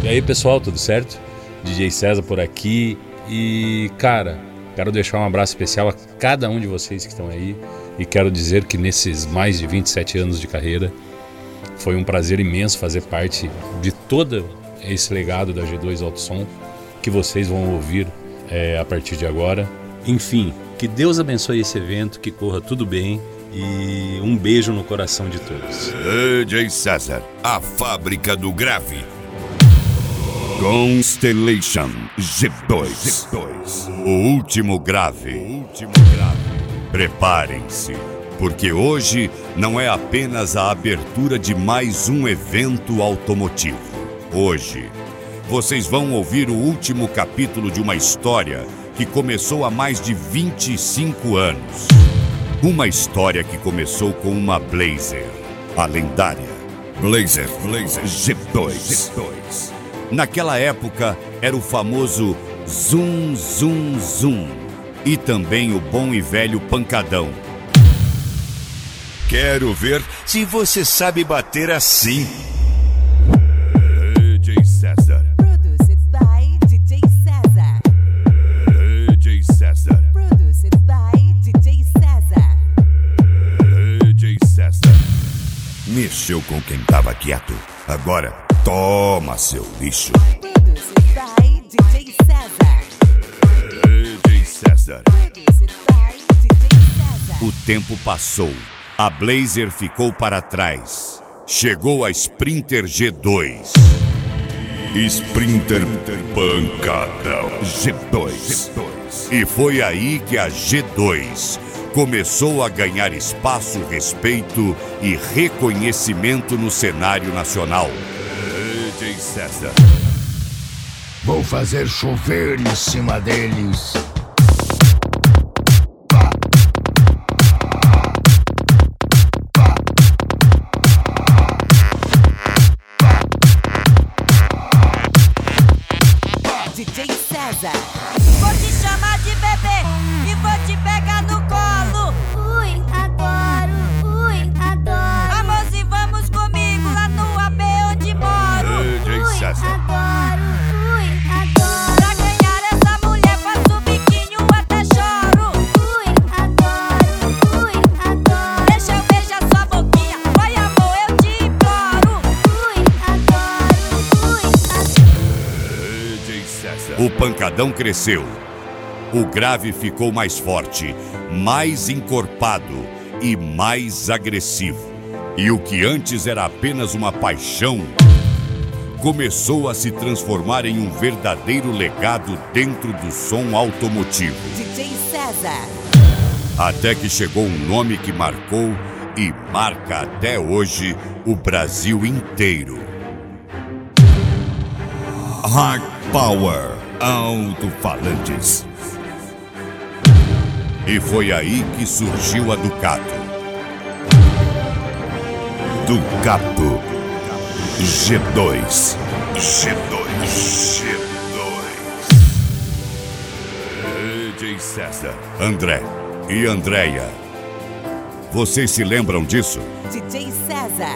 E aí pessoal, tudo certo? DJ César por aqui e cara, quero deixar um abraço especial a cada um de vocês que estão aí e quero dizer que nesses mais de 27 anos de carreira foi um prazer imenso fazer parte de todo esse legado da G2 Alto Som que vocês vão ouvir a partir de agora. Enfim, que Deus abençoe esse evento, que corra tudo bem e um beijo no coração de todos. DJ César, a fábrica do grave. Constellation G2, o último grave. Preparem-se, porque hoje não é apenas a abertura de mais um evento automotivo. Hoje, vocês vão ouvir o último capítulo de uma história que começou há mais de 25 anos. Uma história que começou com uma Blazer, a lendária Blazer G2. Naquela época, era o famoso Zum Zum Zum e também o bom e velho pancadão. Quero ver se você sabe bater assim. DJ César. Produced by DJ César. DJ César. Produced by DJ César. DJ César. Mexeu com quem tava quieto. Agora, toma seu lixo. Produced by DJ César. DJ César. Produced by DJ César. O tempo passou. A Blazer ficou para trás. Chegou a Sprinter G2. Sprinter Pancadão G2. E foi aí que a G2 começou a ganhar espaço, respeito e reconhecimento no cenário nacional. DJ César. Vou fazer chover em cima deles. DJ César. Vou te chamar de bebê e vou te pegar no colo. Ui, adoro. Amor, se vamos comigo lá no AP onde moro. DJ César. Adoro. Pra ganhar essa mulher faço biquinho até choro. Adoro. Deixa eu beijar sua boquinha, vai amor, eu te imploro. DJ César. O pancadão cresceu. O grave ficou mais forte, mais encorpado e mais agressivo. E o que antes era apenas uma paixão começou a se transformar em um verdadeiro legado dentro do som automotivo. DJ César. Até que chegou um nome que marcou e marca até hoje o Brasil inteiro. Hard Power Alto-Falantes. E foi aí que surgiu a Ducato. Ducato G2. DJ César, André e Andréia. Vocês se lembram disso? DJ César.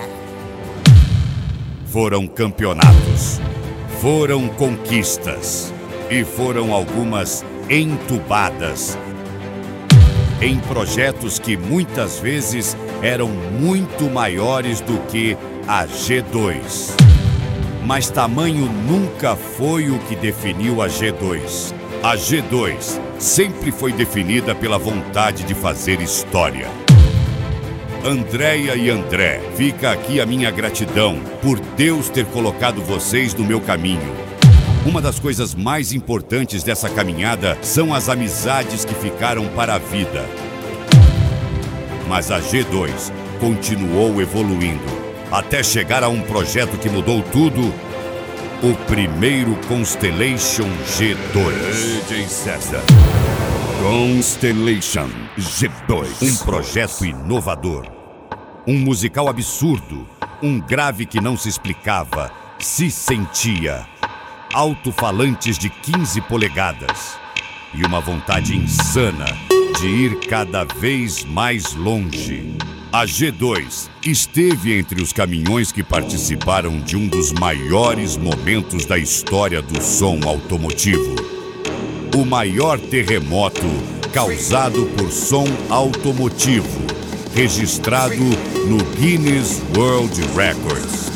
Foram campeonatos, foram conquistas e foram algumas entubadas em projetos que muitas vezes eram muito maiores do que a G2. Mas tamanho nunca foi o que definiu a G2. A G2 sempre foi definida pela vontade de fazer história. Andréia e André, fica aqui a minha gratidão por Deus ter colocado vocês no meu caminho. Uma das coisas mais importantes dessa caminhada são as amizades que ficaram para a vida. Mas a G2 continuou evoluindo, até chegar a um projeto que mudou tudo, o primeiro Constellation G2. DJ César. Constellation G2. Um projeto inovador. Um musical absurdo. Um grave que não se explicava, se sentia. Alto-falantes de 15 polegadas. E uma vontade insana de ir cada vez mais longe. A G2 esteve entre os caminhões que participaram de um dos maiores momentos da história do som automotivo. O maior terremoto causado por som automotivo, registrado no Guinness World Records.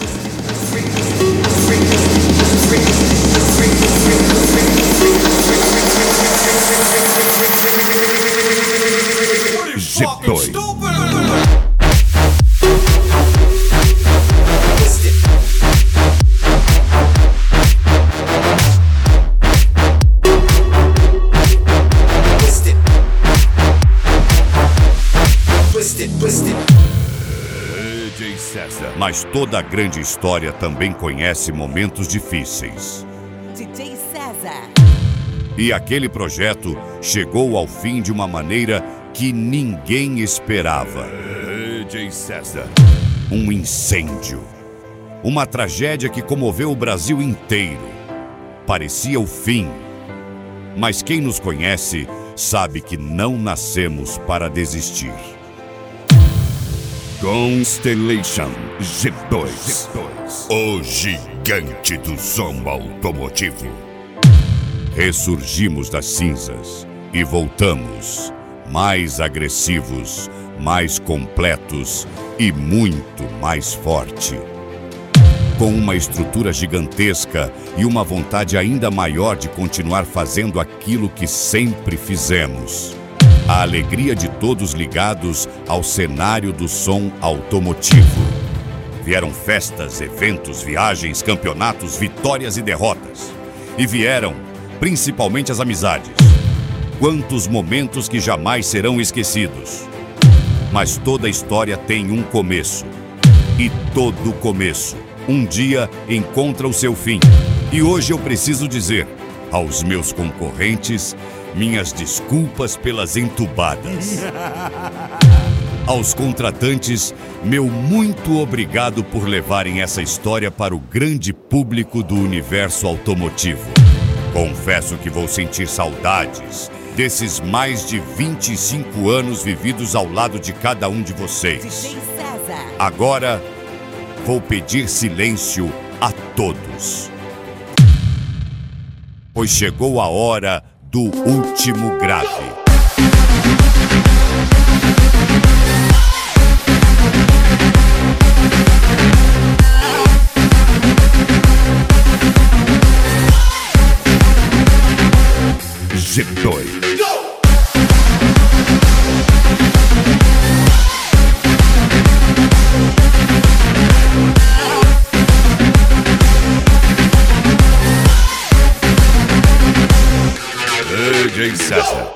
G2. DJ César. Mas toda grande história também conhece momentos difíceis. DJ César. E aquele projeto chegou ao fim de uma maneira que ninguém esperava. DJ César. Um incêndio. Uma tragédia que comoveu o Brasil inteiro. Parecia o fim. Mas quem nos conhece sabe que não nascemos para desistir. Constellation G2. O gigante do som automotivo. Ressurgimos das cinzas e voltamos mais agressivos, mais completos e muito mais forte. Com uma estrutura gigantesca e uma vontade ainda maior de continuar fazendo aquilo que sempre fizemos. A alegria de todos ligados ao cenário do som automotivo. Vieram festas, eventos, viagens, campeonatos, vitórias e derrotas. E vieram, principalmente, as amizades. Quantos momentos que jamais serão esquecidos. Mas toda história tem um começo. E todo começo, um dia, encontra o seu fim. E hoje eu preciso dizer aos meus concorrentes minhas desculpas pelas entubadas. Aos contratantes, meu muito obrigado por levarem essa história para o grande público do universo automotivo. Confesso que vou sentir saudades desses mais de 25 anos vividos ao lado de cada um de vocês. DJ César. Agora, vou pedir silêncio a todos. Pois chegou a hora do último grave. G2. DJ César.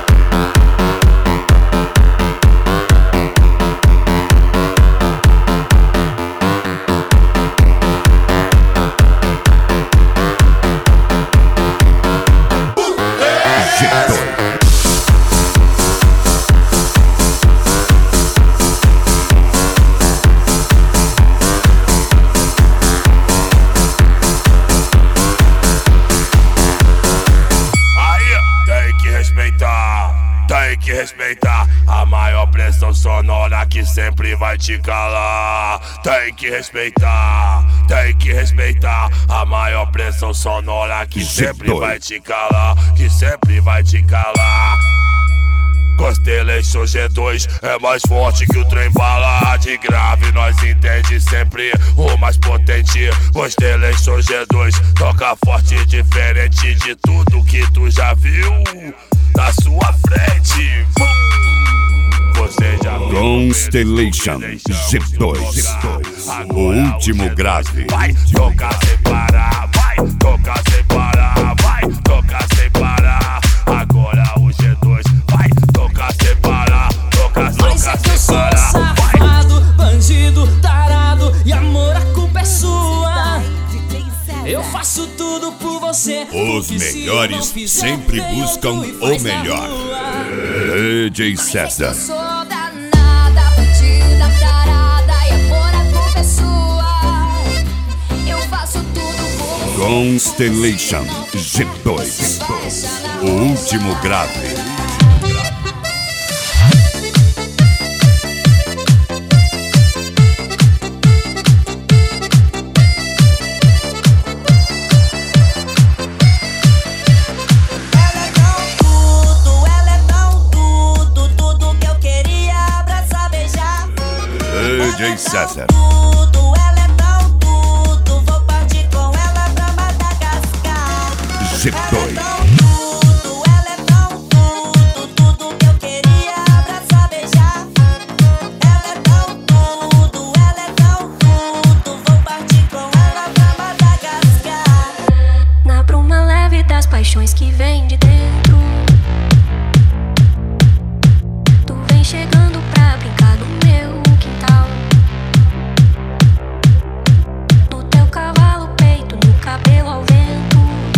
Tem que respeitar a maior pressão sonora que sempre vai te calar. Tem que respeitar a maior pressão sonora que sempre vai te calar, que sempre vai te calar. Constellation G2 é mais forte que o trem bala. De grave nós entende sempre o mais potente. Constellation G2 toca forte e diferente de tudo que tu já viu na sua frente. Você já viu Constellation G2, o último grave. Vai tocar sem parar, vai tocar sem parar, vai tocar sem parar. Agora o G2 vai tocar sem parar, tocar sem parar. Safado, bandido, tarado e amor, a culpa é sua. Eu faço tudo por você. Os melhores sempre buscam o melhor. DJ César. Eu sou danada, bandida, tarada e amor, a culpa é sua. Eu faço tudo por você. Constellation G2, o último grave. DJ César. Tudo, ela é tão tudo. Vou partir com ela pra Madagascar. G2. Ela é tão tudo, tudo que eu queria abraçar, beijar. Ela é tão tudo, vou partir com ela pra Madagascar. Na bruma leve das paixões que vem de dentro, tu vem chegando pra brincar no meu quintal. No teu cavalo, peito, no cabelo ao vento.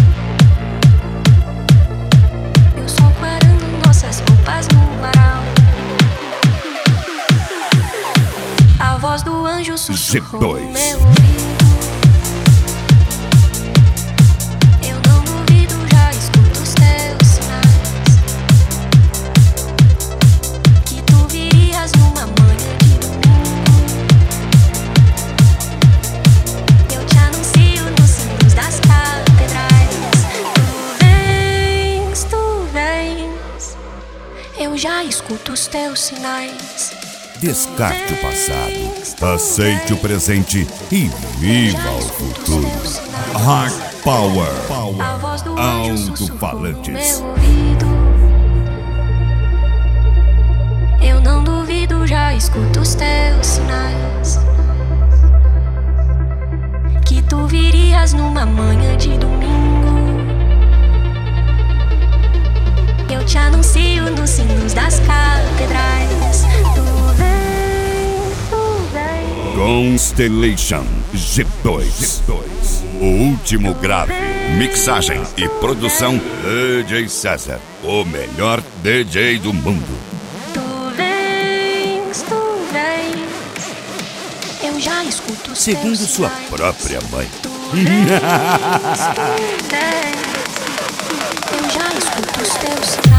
Eu só quarando nossas roupas no varal. A voz do anjo sussurrou no meu ouvido. Eu não duvido, já escuto os teus sinais. Que tu virias numa manhã de domingo. Eu te anuncio nos sinos das catedrais. Tu vens, eu já escuto os teus sinais. Descarte o passado, aceite o presente e viva o futuro. Hard Power, A voz do anjo sussurrou no alto-falantes. meu ouvido. Eu não duvido, já escuto os teus sinais. Que tu virias numa manhã de domingo. Eu te anuncio nos sinos das catedrais. Tu vem. Constellation G2. O último grave, mixagem e produção DJ César, o melhor DJ do mundo. Tu vens. Eu já escuto os Segundo teus sua sinais. própria mãe. Tu vens. Eu já escuto os teus sinais.